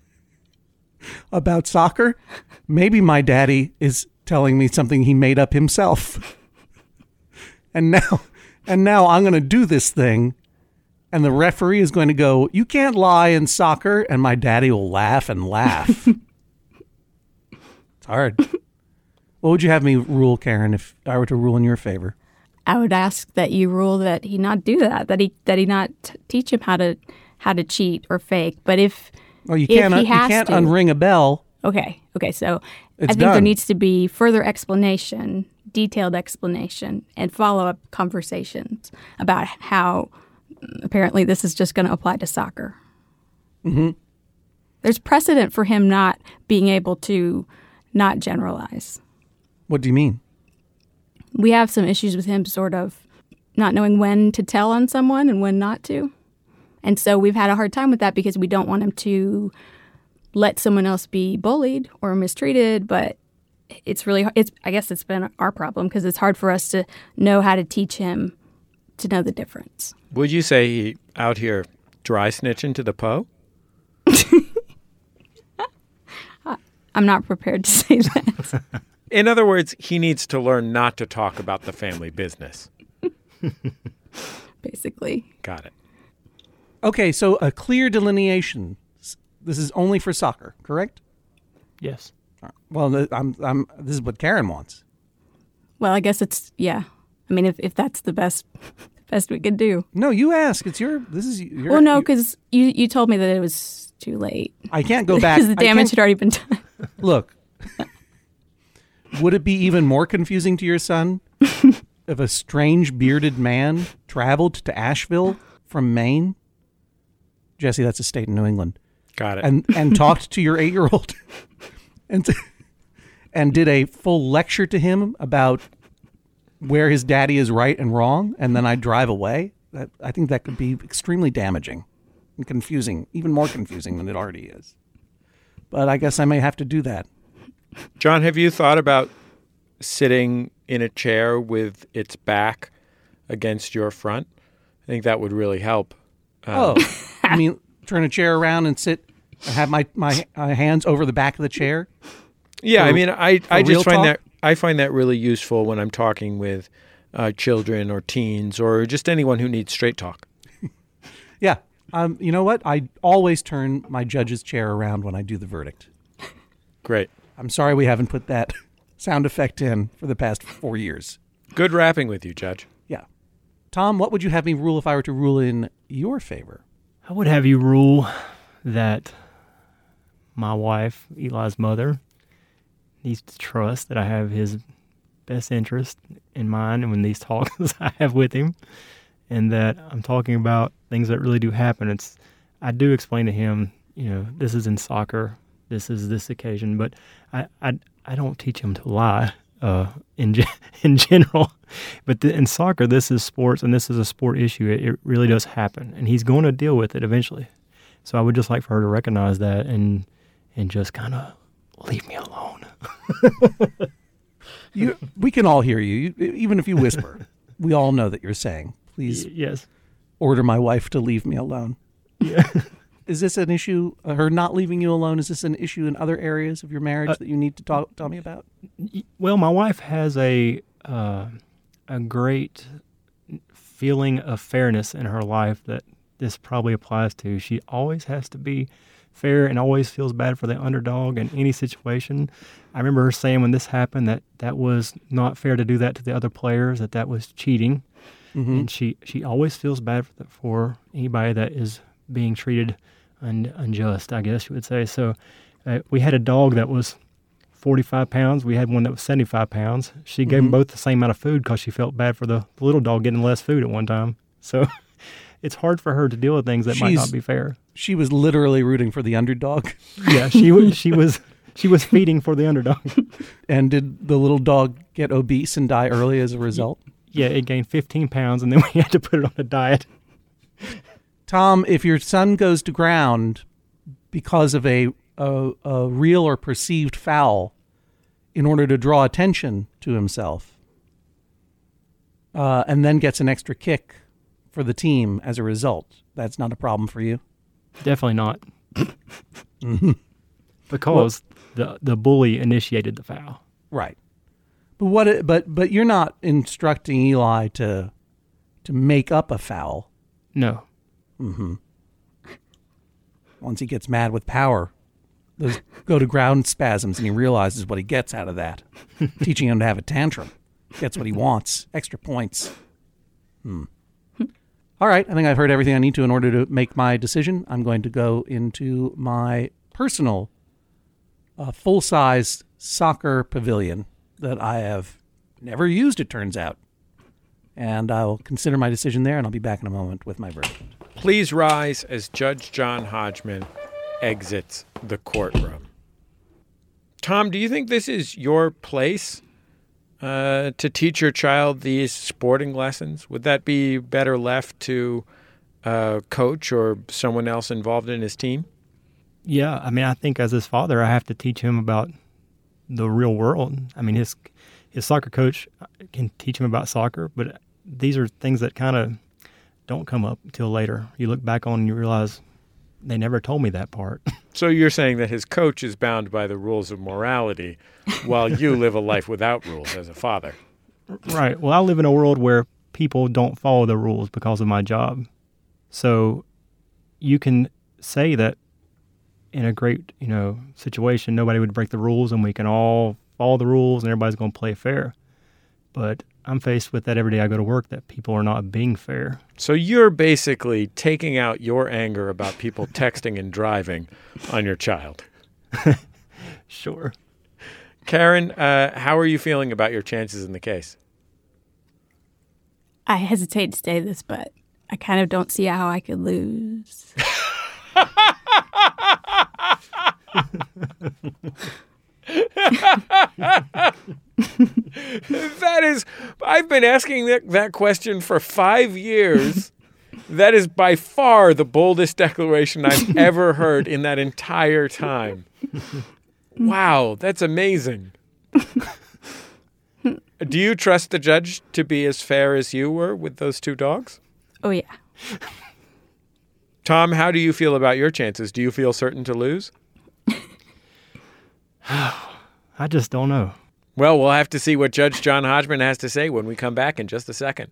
about soccer? Maybe my daddy is telling me something he made up himself. And now and now I'm going to do this thing. And the referee is going to go, "You can't lie in soccer." And my daddy will laugh and laugh. It's hard. What would you have me rule, Karen, if I were to rule in your favor? I would ask that you rule that he not do that, that he that he not t- teach him how to how to cheat or fake. But if Oh, you if can't, he you has can't to, unring a bell. okay, okay, so It's I think done. there needs to be further explanation, detailed explanation, and follow up conversations about how mm, apparently this is just going to apply to soccer. Mm-hmm. There's precedent for him not being able to not generalize. What do you mean? We have some issues with him sort of not knowing when to tell on someone and when not to. And so we've had a hard time with that because we don't want him to let someone else be bullied or mistreated. But it's really, it's I guess it's been our problem because it's hard for us to know how to teach him to know the difference. Would you say he out here dry snitching to the Poe? I'm not prepared to say that. In other words, he needs to learn not to talk about the family business. Basically. Got it. Okay, so a clear delineation. This is only for soccer, correct? Yes. Well, th- I'm, I'm, this is what Karen wants. Well, I guess it's, yeah. I mean, if, if that's the best best we could do. No, you ask. It's your, this is your. Well, no, you- because you, you told me that it was too late. I can't go back. Because the I damage can't- had already been done. Look, would it be even more confusing to your son if a strange bearded man traveled to Asheville from Maine? Jesse, that's a state in New England. Got it. And and talked to your eight-year-old and and did a full lecture to him about where his daddy is right and wrong, and then I drive away, that, I think that could be extremely damaging and confusing, even more confusing than it already is. But I guess I may have to do that. John, have you thought about sitting in a chair with its back against your front? I think that would really help. Um, Oh, I mean, turn a chair around and sit, and have my, my uh, hands over the back of the chair? Yeah, For- I mean, I, I real just find talk? that I find that really useful when I'm talking with uh, children or teens or just anyone who needs straight talk. Yeah. Um, you know what? I always turn my judge's chair around when I do the verdict. Great. I'm sorry we haven't put that sound effect in for the past four years. Good rapping with you, Judge. Yeah. Tom, what would you have me rule if I were to rule in your favor? I would have you rule that my wife, Eli's mother, needs to trust that I have his best interest in mind and when these talks I have with him, and that I'm talking about things that really do happen. It's I do explain to him, you know, this is in soccer, this is this occasion, but I I, I don't teach him to lie uh, in ge- in general. But the, in soccer, this is sports, and this is a sport issue. It, it really does happen, and he's going to deal with it eventually. So I would just like for her to recognize that and and just kind of leave me alone. You, we can all hear you, you, even if you whisper. We all know that you're saying, please Y- yes. order my wife to leave me alone. Yeah. Is this an issue, uh, her not leaving you alone, is this an issue in other areas of your marriage Uh, that you need to talk, tell me about? Well, my wife has a uh, a great feeling of fairness in her life that this probably applies to. She always has to be fair and always feels bad for the underdog in any situation. I remember her saying when this happened that that was not fair to do that to the other players, that that was cheating. Mm-hmm. And she, she always feels bad for, the, for anybody that is being treated un, unjust, I guess you would say. So uh, we had a dog that was forty-five pounds. We had one that was seventy-five pounds. She gave Mhm. them both the same amount of food because she felt bad for the little dog getting less food at one time. So it's hard for her to deal with things that might She's- not be fair. She was literally rooting for the underdog. Yeah, she was. She was. She was feeding for the underdog. And did the little dog get obese and die early as a result? Yeah, it gained fifteen pounds, and then we had to put it on a diet. Tom, if your son goes to ground because of a, a, a real or perceived foul in order to draw attention to himself, uh, and then gets an extra kick for the team as a result, that's not a problem for you? Definitely not. Because the the bully initiated the foul. Right. But what? It, but but you're not instructing Eli to to make up a foul. No. Once he gets mad with power, those go to ground spasms, and he realizes what he gets out of that. Teaching him to have a tantrum, gets what he wants, extra points. Hmm. All right, I think I've heard everything I need to in order to make my decision. I'm going to go into my personal uh, full-size soccer pavilion that I have never used, it turns out. And I'll consider my decision there, and I'll be back in a moment with my verdict. Please rise as Judge John Hodgman exits the courtroom. Tom, do you think this is your place uh, to teach your child these sporting lessons? Would that be better left to a coach or someone else involved in his team? Yeah, I mean, I think as his father, I have to teach him about the real world. I mean, his his soccer coach can teach him about soccer, but these are things that kind of don't come up till later. You look back on and you realize they never told me that part. So you're saying that his coach is bound by the rules of morality while you live a life without rules as a father. Right. Well, I live in a world where people don't follow the rules because of my job. So you can say that in a great, you know, situation, nobody would break the rules and we can all follow the rules and everybody's going to play fair. But I'm faced with that every day I go to work, that people are not being fair. So you're basically taking out your anger about people texting and driving on your child. Sure. Karen, uh, how are you feeling about your chances in the case? I hesitate to say this, but I kind of don't see how I could lose. That is, I've been asking that, that question for five years. That is by far the boldest declaration I've ever heard in that entire time. Wow, that's amazing. Do you trust the judge to be as fair as you were with those two dogs? Oh, yeah. Tom, how do you feel about your chances? Do you feel certain to lose? I just don't know. Well, we'll have to see what Judge John Hodgman has to say when we come back in just a second.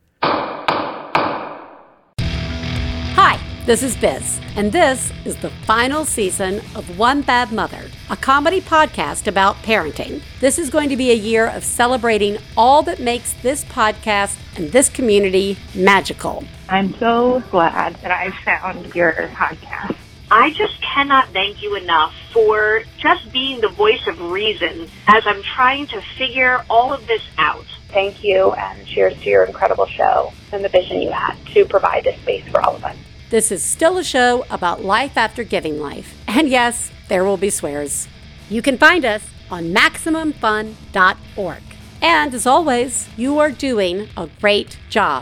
Hi, this is Biz, and this is the final season of One Bad Mother, a comedy podcast about parenting. This is going to be a year of celebrating all that makes this podcast and this community magical. I'm so glad that I found your podcast. I just cannot thank you enough for just being the voice of reason as I'm trying to figure all of this out. Thank you, and cheers to your incredible show and the vision you had to provide this space for all of us. This is still a show about life after giving life. And yes, there will be swears. You can find us on maximum fun dot org. And as always, you are doing a great job.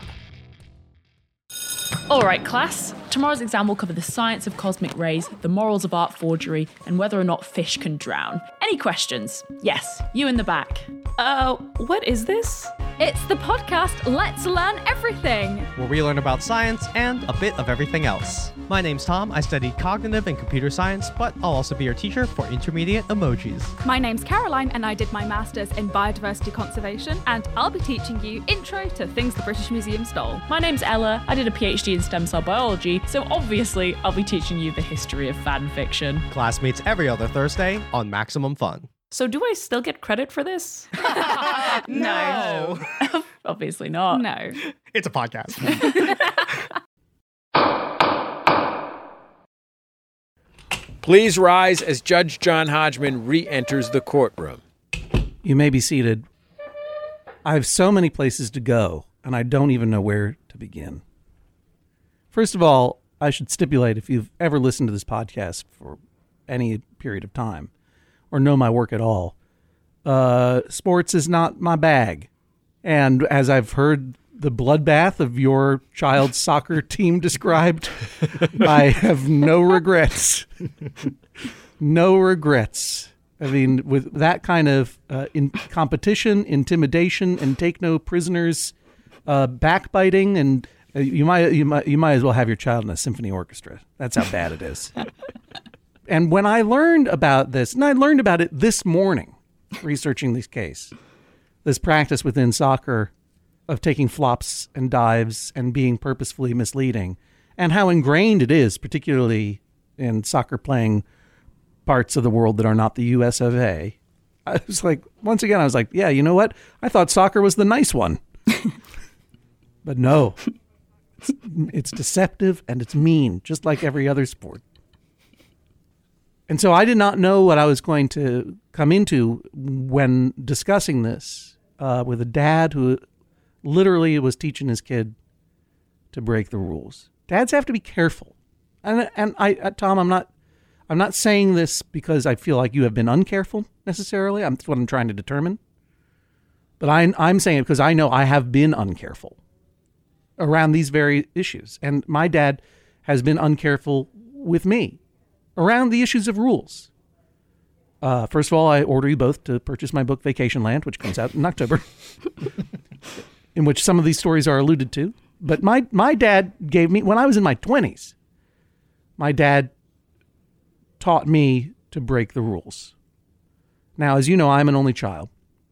All right, class. Tomorrow's exam will cover the science of cosmic rays, the morals of art forgery, and whether or not fish can drown. Any questions? Yes, you in the back. Uh, what is this? It's the podcast Let's Learn Everything, where we learn about science and a bit of everything else. My name's Tom. I study cognitive and computer science, but I'll also be your teacher for intermediate emojis. My name's Caroline, and I did my master's in biodiversity conservation, and I'll be teaching you intro to things the British Museum stole. My name's Ella. I did a PhD in stem cell biology, so obviously I'll be teaching you the history of fan fiction. Class meets every other Thursday on Maximum Fun. So do I still get credit for this? No. Obviously not. No. It's a podcast. Please rise as Judge John Hodgman re-enters the courtroom. You may be seated. I have so many places to go, and I don't even know where to begin. First of all, I should stipulate, if you've ever listened to this podcast for any period of time or know my work at all, uh, sports is not my bag. And as I've heard the bloodbath of your child's soccer team described, I have no regrets. No regrets. I mean, with that kind of uh, in competition, intimidation, and take no prisoners, uh, backbiting, and uh, you might you might you might as well have your child in a symphony orchestra. That's how bad it is. And when I learned about this, and I learned about it this morning, researching this case, this practice within soccer of taking flops and dives and being purposefully misleading, and how ingrained it is, particularly in soccer playing parts of the world that are not the U S of A. I was like, once again, I was like, yeah, you know what? I thought soccer was the nice one. But no, it's, it's deceptive and it's mean, just like every other sport. And so I did not know what I was going to come into when discussing this uh, with a dad who literally was teaching his kid to break the rules. Dads have to be careful. And and I, uh, Tom, I'm not I'm not saying this because I feel like you have been uncareful necessarily. I'm, that's what I'm trying to determine. But I, I'm saying it because I know I have been uncareful around these very issues. And my dad has been uncareful with me around the issues of rules. Uh, first of all, I order you both to purchase my book, Vacation Land, which comes out in October, in which some of these stories are alluded to. But my, my dad gave me, when I was in my twenties, my dad taught me to break the rules. Now, as you know, I'm an only child.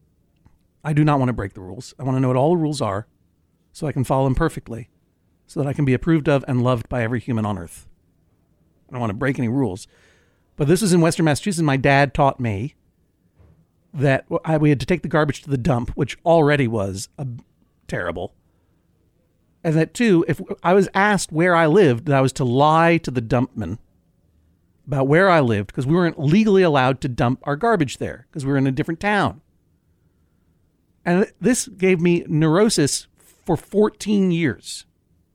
I do not want to break the rules. I want to know what all the rules are so I can follow them perfectly, so that I can be approved of and loved by every human on earth. I don't want to break any rules. But this is in Western Massachusetts. My dad taught me that I, we had to take the garbage to the dump, which already was a, terrible. And that, too, if I was asked where I lived, that I was to lie to the dumpman about where I lived, because we weren't legally allowed to dump our garbage there, because we were in a different town. And this gave me neurosis for fourteen years.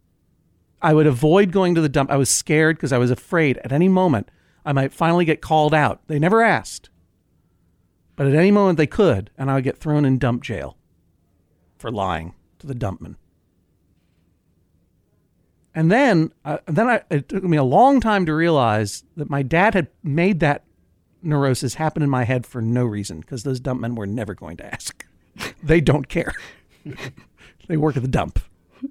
I would avoid going to the dump. I was scared because I was afraid at any moment I might finally get called out. They never asked. But at any moment they could, and I would get thrown in dump jail for lying to the dumpman. And then, uh, then I, it took me a long time to realize that my dad had made that neurosis happen in my head for no reason, because those dumpmen were never going to ask. They don't care. They work at the dump.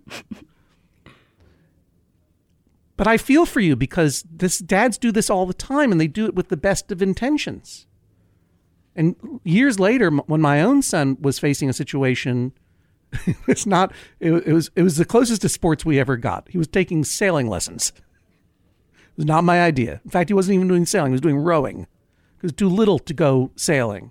But I feel for you, because this dads do this all the time, and they do it with the best of intentions. And years later, when my own son was facing a situation, it's not, it, it was it was the closest to sports we ever got. He was taking sailing lessons. It was not my idea. In fact, he wasn't even doing sailing. He was doing rowing. He was too little to go sailing.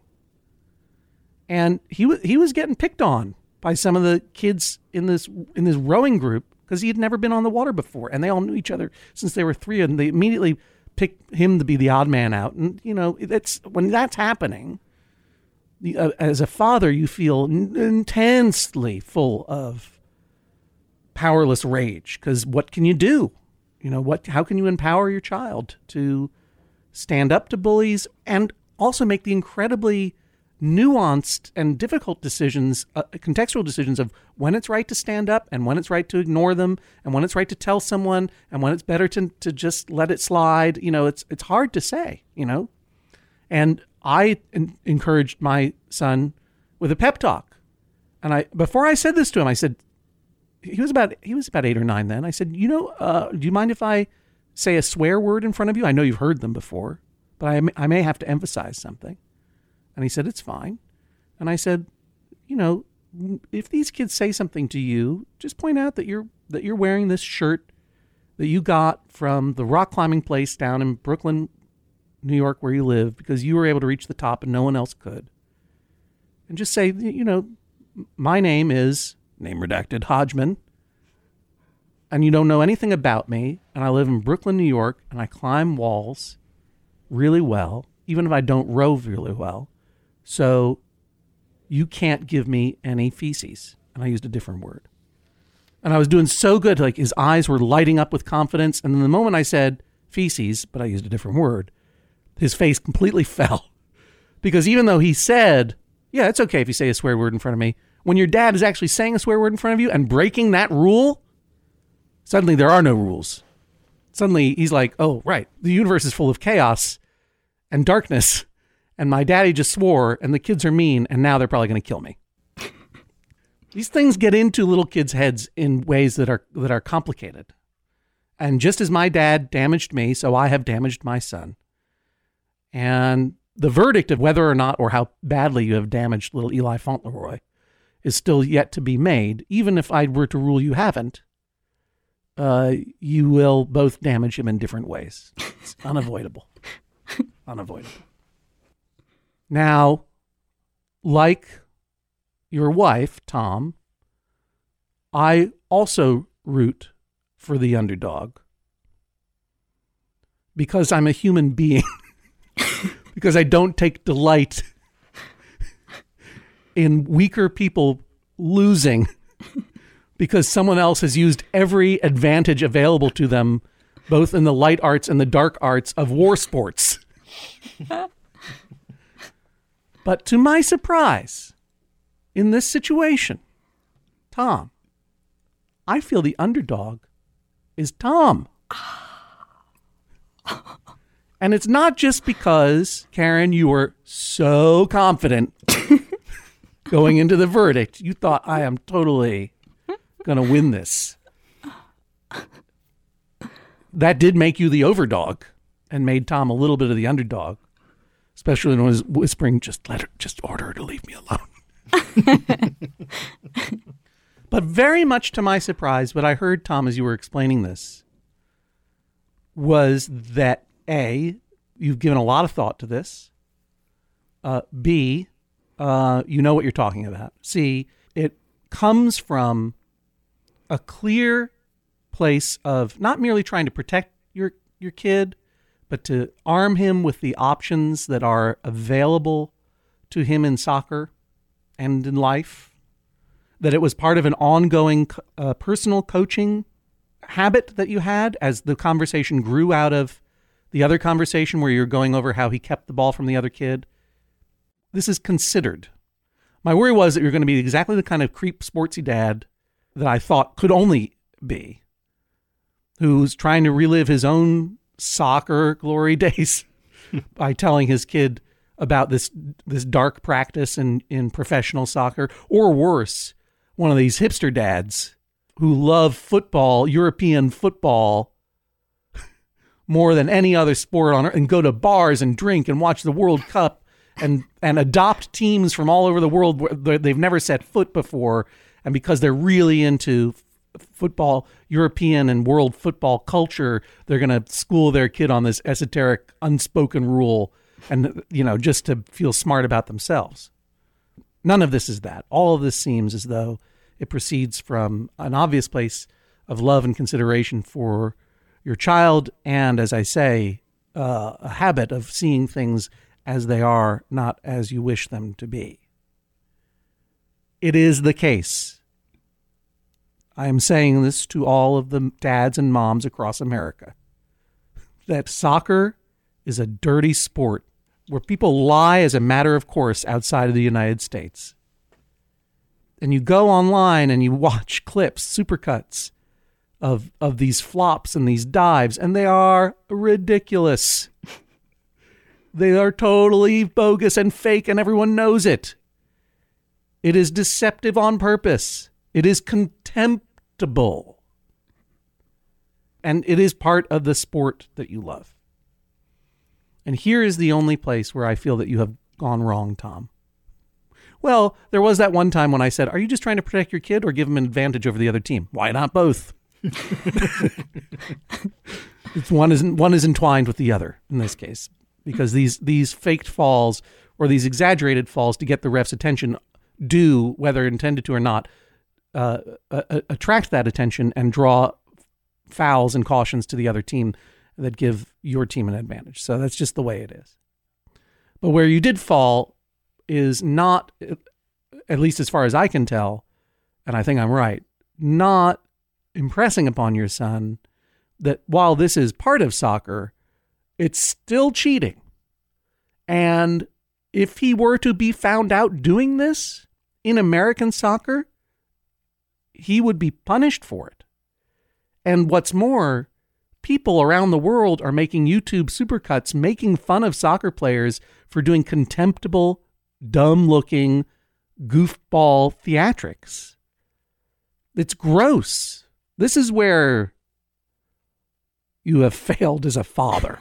And he was he was getting picked on by some of the kids in this in this rowing group because he had never been on the water before, and they all knew each other since they were three, and they immediately picked him to be the odd man out. And you know, that's when that's happening. The, uh, as a father, you feel n- intensely full of powerless rage, because what can you do? You know, what? How can you empower your child to stand up to bullies and also make the incredibly nuanced and difficult decisions, uh, contextual decisions of when it's right to stand up and when it's right to ignore them and when it's right to tell someone and when it's better to to just let it slide. You know, it's it's hard to say, you know. And I in- encouraged my son with a pep talk. And I before I said this to him, I said, he was about he was about eight or nine then. I said, you know, uh, do you mind if I say a swear word in front of you? I know you've heard them before, but I may, I may have to emphasize something. And he said, it's fine. And I said, you know, if these kids say something to you, just point out that you're that you're wearing this shirt that you got from the rock climbing place down in Brooklyn, New York, where you live, because you were able to reach the top and no one else could. And just say, you know, my name is, name redacted, Hodgman, and you don't know anything about me, and I live in Brooklyn, New York, and I climb walls really well, even if I don't row really well. So you can't give me any feces. And I used a different word. And I was doing so good, like his eyes were lighting up with confidence. And then the moment I said feces, but I used a different word, his face completely fell. Because even though he said, yeah, it's okay if you say a swear word in front of me, when your dad is actually saying a swear word in front of you and breaking that rule, suddenly there are no rules. Suddenly he's like, oh, right, the universe is full of chaos and darkness. And my daddy just swore, and the kids are mean, and now they're probably going to kill me. These things get into little kids' heads in ways that are that are complicated. And just as my dad damaged me, so I have damaged my son. And the verdict of whether or not or how badly you have damaged little Eli Fauntleroy is still yet to be made. Even if I were to rule you haven't, uh, you will both damage him in different ways. It's unavoidable. Unavoidable. Now, like your wife, Tom, I also root for the underdog because I'm a human being, because I don't take delight in weaker people losing because someone else has used every advantage available to them, both in the light arts and the dark arts of war sports. But to my surprise, in this situation, Tom, I feel the underdog is Tom. And it's not just because, Karen, you were so confident going into the verdict. You thought, I am totally going to win this. That did make you the overdog and made Tom a little bit of the underdog. Especially when I was whispering, just let her, just order her to leave me alone. But very much to my surprise, what I heard, Tom, as you were explaining this, was that A, you've given a lot of thought to this. Uh, B, uh, you know what you're talking about. C, it comes from a clear place of not merely trying to protect your, your kid, but to arm him with the options that are available to him in soccer and in life, that it was part of an ongoing uh, personal coaching habit that you had as the conversation grew out of the other conversation where you're going over how he kept the ball from the other kid. this is considered. My worry was that you're going to be exactly the kind of creep sportsy dad that I thought could only be, who's trying to relive his own soccer glory days by telling his kid about this this dark practice in, in professional soccer, or worse, one of these hipster dads who love football, European football, more than any other sport on earth, and go to bars and drink and watch the World Cup and and adopt teams from all over the world where they've never set foot before. And because they're really into f- football, European and world football culture, they're going to school their kid on this esoteric, unspoken rule, and, you know, just to feel smart about themselves. None of this is that. All of this seems as though it proceeds from an obvious place of love and consideration for your child, and, as I say, uh, a habit of seeing things as they are, not as you wish them to be. It is the case. I am saying this to all of the dads and moms across America, that soccer is a dirty sport where people lie as a matter of course outside of the United States. And you go online and you watch clips, supercuts of of these flops and these dives, and they are ridiculous. They are totally bogus and fake, and everyone knows it. It is deceptive on purpose. It is contemptible. And it is part of the sport that you love. And here is the only place where I feel that you have gone wrong, Tom. Well, there was that one time when I said, are you just trying to protect your kid or give him an advantage over the other team? Why not both? It's one is one is entwined with the other in this case, because these these faked falls or these exaggerated falls to get the ref's attention do, whether intended to or not, uh, uh, attract that attention and draw fouls and cautions to the other team that give your team an advantage. So that's just the way it is. But where you did fall is not, at least as far as I can tell, and I think I'm right, not impressing upon your son that while this is part of soccer, it's still cheating. And if he were to be found out doing this in American soccer, he would be punished for it. And what's more, people around the world are making YouTube supercuts making fun of soccer players for doing contemptible, dumb-looking, goofball theatrics. It's gross. This is where you have failed as a father.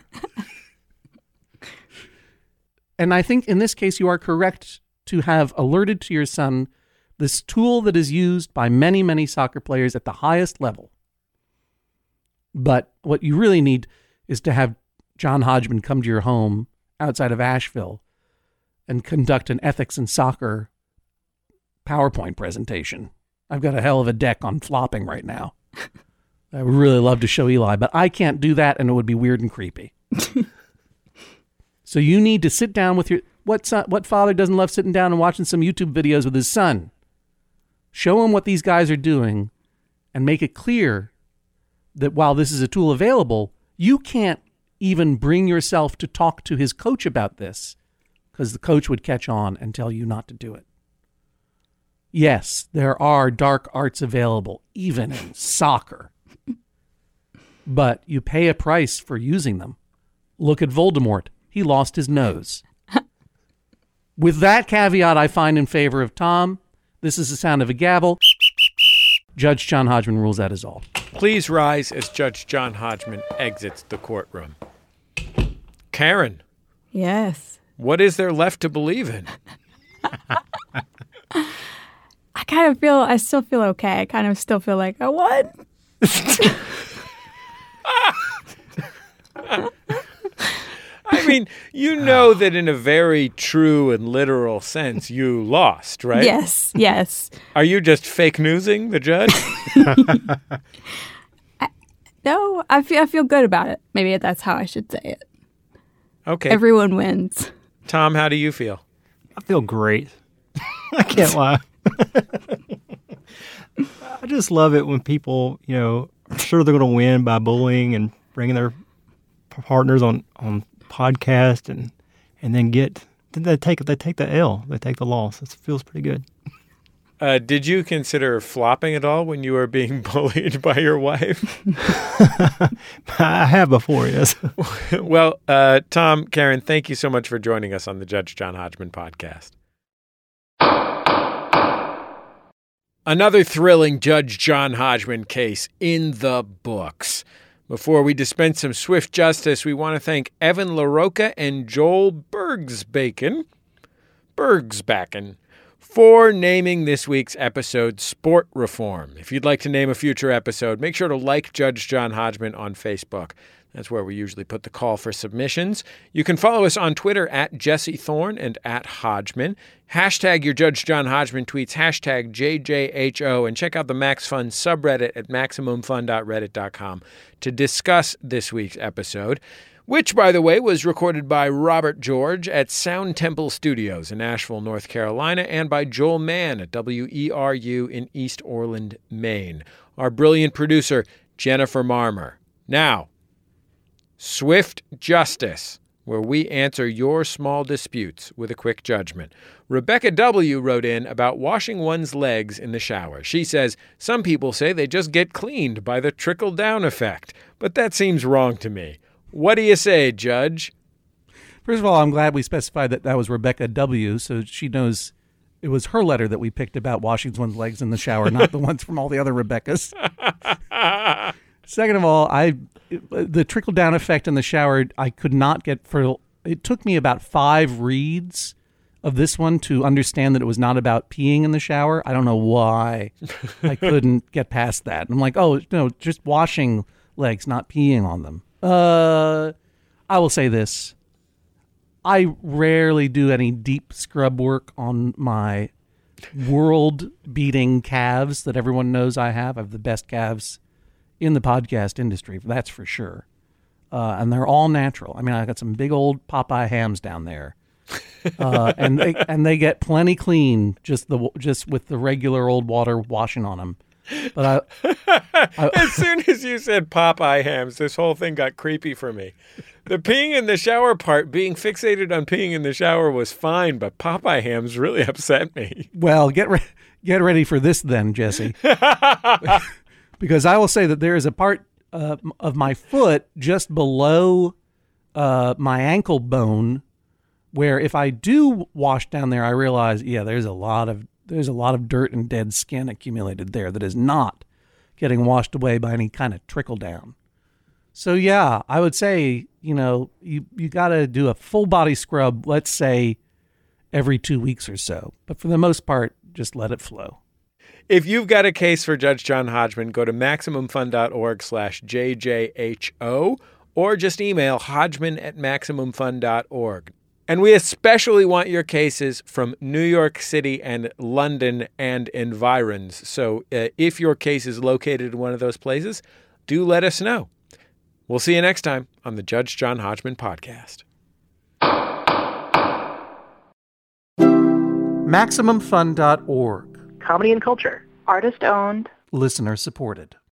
And I think in this case, you are correct to have alerted to your son this tool that is used by many, many soccer players at the highest level. But what you really need is to have John Hodgman come to your home outside of Asheville and conduct an ethics in soccer PowerPoint presentation. I've got a hell of a deck on flopping right now. I would really love to show Eli, but I can't do that, and it would be weird and creepy. So you need to sit down with your... What son, what father doesn't love sitting down and watching some YouTube videos with his son? Show him what these guys are doing and make it clear that while this is a tool available, you can't even bring yourself to talk to his coach about this because the coach would catch on and tell you not to do it. Yes, there are dark arts available, even in soccer. But you pay a price for using them. Look at Voldemort. He lost his nose. With that caveat, I find in favor of Tom. This is the sound of a gavel. Judge John Hodgman rules that is all. Please rise as Judge John Hodgman exits the courtroom. Karen. Yes. What is there left to believe in? I kind of feel, I still feel okay. I kind of still feel like I won. I mean, you know that in a very true and literal sense, you lost, right? Yes, yes. Are you just fake newsing the judge? I, no, I feel, I feel good about it. Maybe that's how I should say it. Okay. Everyone wins. Tom, how do you feel? I feel great. I can't lie. I just love it when people, you know, are sure they're going to win by bullying and bringing their partners on, on podcast and and then get they take they take the L. They take the loss. It feels pretty good. Uh, did you consider flopping at all when you were being bullied by your wife? I have before, yes. Well, uh, Tom, Karen, thank you so much for joining us on the Judge John Hodgman podcast. Another thrilling Judge John Hodgman case in the books. Before we dispense some swift justice, we want to thank Evan LaRocca and Joel Bergsbaken, Bergsbaken, for naming this week's episode Sport Reform. If you'd like to name a future episode, make sure to like Judge John Hodgman on Facebook. That's where we usually put the call for submissions. You can follow us on Twitter at Jesse Thorne and at Hodgman. Hashtag your Judge John Hodgman tweets, hashtag J J H O, and check out the Max Fun subreddit at maximum fun dot reddit dot com to discuss this week's episode, which, by the way, was recorded by Robert George at Sound Temple Studios in Asheville, North Carolina, and by Joel Mann at W E R U in East Orland, Maine. Our brilliant producer, Jennifer Marmer. Now, Swift Justice, where we answer your small disputes with a quick judgment. Rebecca W. wrote in about washing one's legs in the shower. She says, some people say they just get cleaned by the trickle-down effect, but that seems wrong to me. What do you say, Judge? First of all, I'm glad we specified that that was Rebecca W., so she knows it was her letter that we picked about washing one's legs in the shower, not the ones from all the other Rebeccas. Second of all, I the trickle-down effect in the shower, I could not get for it took me about five reads of this one to understand that it was not about peeing in the shower. I don't know why I couldn't get past that. I'm like, oh, no, just washing legs, not peeing on them. Uh, I will say this. I rarely do any deep scrub work on my world-beating calves that everyone knows I have. I have the best calves in the podcast industry, that's for sure. Uh, and they're all natural. I mean, I got some big old Popeye hams down there. Uh, and they and they get plenty clean just the just with the regular old water washing on them. But I, I as soon as you said Popeye hams, this whole thing got creepy for me. The peeing in the shower part, being fixated on peeing in the shower was fine, but Popeye hams really upset me. Well, get re- get ready for this then, Jesse. Because I will say that there is a part uh, of my foot just below uh, my ankle bone where if I do wash down there, I realize, yeah, there's a lot of there's a lot of dirt and dead skin accumulated there that is not getting washed away by any kind of trickle down. So yeah, I would say, you know, you, you got to do a full body scrub, let's say every two weeks or so. But for the most part, just let it flow. If you've got a case for Judge John Hodgman, go to MaximumFun.org slash JJHO or just email Hodgman at MaximumFun dot org. And we especially want your cases from New York City and London and environs. So uh, if your case is located in one of those places, do let us know. We'll see you next time on the Judge John Hodgman podcast. Maximum Fun dot org. Comedy and culture. Artist owned. Listener supported.